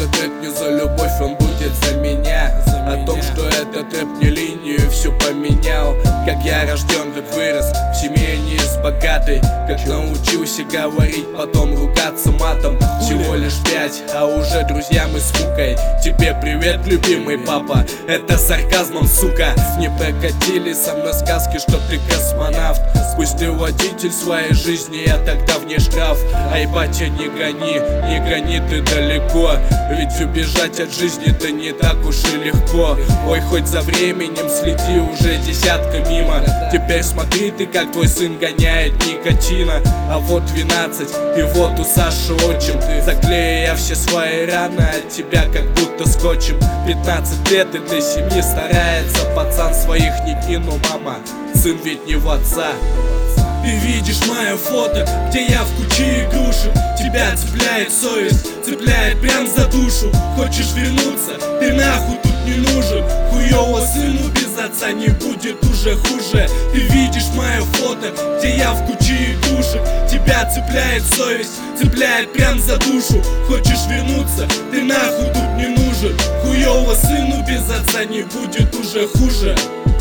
Этот трек не за любовь, он будет за меня. О том, что этот рэп не линию всю поменял. Как я рожден, как вырос в семье не из богатой. Как научился говорить, потом ругаться матом. Всего лишь 5, а уже друзья мы с мукой. Тебе привет, любимый папа, это сарказмом, сука. Не прокатили со мной сказки, что ты космонавт. Пусть ты водитель своей жизни, я тогда вне штраф. Ай, батя, не гони ты далеко. Ведь убежать от жизни-то не так уж и легко. Ой, хоть за временем следи, уже десятка мимо. Теперь смотри ты, как твой сын гоняет никотина. А вот 12, и вот у Саши отчим. Заклею я все свои раны от тебя, как будто скотчем. 15 лет этой семьи старается, пацан своих не кинул, мама. Сын ведь не в отца. Ты видишь мое фото, где я в куче игрушек. Тебя цепляет совесть, цепляет прям за душу. Хочешь вернуться, ты нахуй тут не нужен. Хуёво сыну без отца не будет уже хуже. Ты видишь мое фото, где я в куче игрушек. Тебя цепляет совесть, цепляет прям за душу. Хочешь вернуться, ты нахуй тут не нужен. Хуёво сыну без отца не будет уже хуже.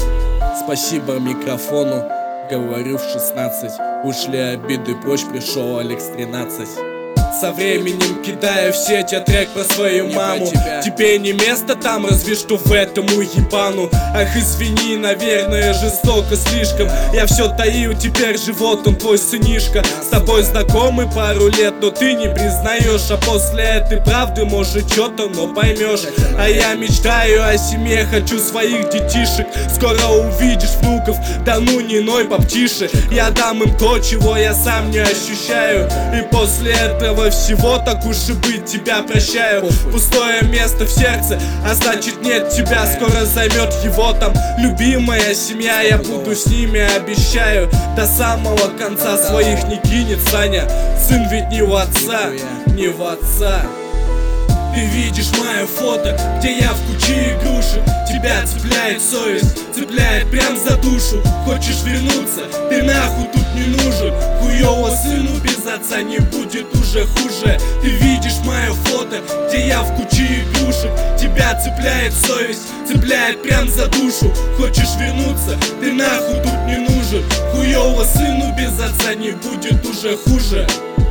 Спасибо микрофону, говорю в 16. Ушли обиды прочь, пришел Алекс 13. Со временем кидаю в сеть трек про свою маму. Тебе не место там, разве что в этом уебану. Ах, извини, наверное, жестоко слишком. Я все таил, теперь живот он твой сынишка. С тобой знакомы пару лет, но ты не признаешь. А после этой правды, может, что-то, но поймешь. А я мечтаю о семье, хочу своих детишек. Скоро увидишь внуков, да ну не ной поптише. Я дам им то, чего я сам не ощущаю. И после этого всего, так уж и быть, тебя прощаю. Пустое место в сердце, а значит нет тебя. Скоро займет его там любимая семья. Я буду с ними, обещаю, до самого конца. Своих не кинет Саня, сын ведь не в отца, не в отца. Ты видишь мое фото, где я в куче игрушек. Тебя цепляет совесть, цепляет прям за душу. Хочешь вернуться, ты нахуй тут не нужен. Хуёво сыну без отца не будет уже хуже. Ты видишь мое фото, где я в куче игрушек. Тебя цепляет совесть, цепляет прям за душу. Хочешь вернуться, ты нахуй тут не нужен. Хуёво сыну без отца не будет уже хуже.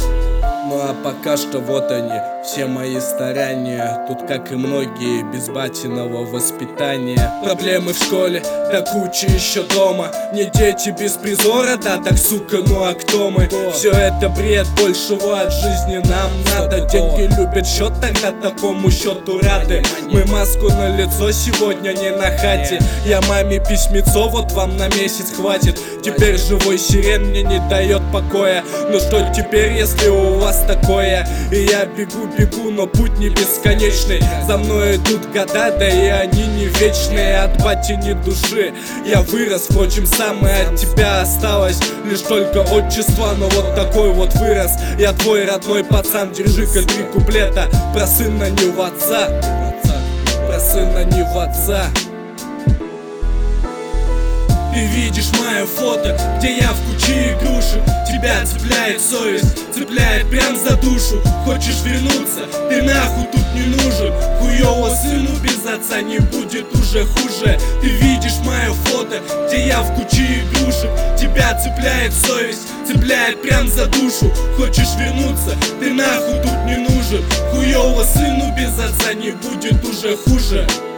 Ну а пока что вот они, все мои старания. Тут, как и многие, без батиного воспитания. Проблемы в школе, да куча еще дома. Не дети без призора, да так сука, ну а кто мы? Все это бред, большего от жизни нам надо. Деньги любят счет, тогда такому счету рады. Мы маску на лицо сегодня не на хате. Я маме письмецо, вот вам на месяц хватит. Теперь живой сирен мне не дает покоя. Ну что теперь, если у вас такое? И я бегу, но путь не бесконечный. За мной идут года, да и они не вечные. От бати ни души я вырос, впрочем, самое от тебя осталось лишь только отчество. Но вот такой вот вырос я, твой родной пацан. Держи-ка 3 куплета про сына не в отца, про сына не в отца. Ты видишь мое фото, где я в куче игрушек. Тебя цепляет совесть, цепляет прям за душу. Хочешь вернуться, ты нахуй тут не нужен. Хуёво сыну без отца не будет уже хуже. Ты видишь мое фото, где я в куче игрушек. Тебя цепляет совесть, цепляет прям за душу. Хочешь вернуться, ты нахуй тут не нужен. Хуёво сыну без отца не будет уже хуже.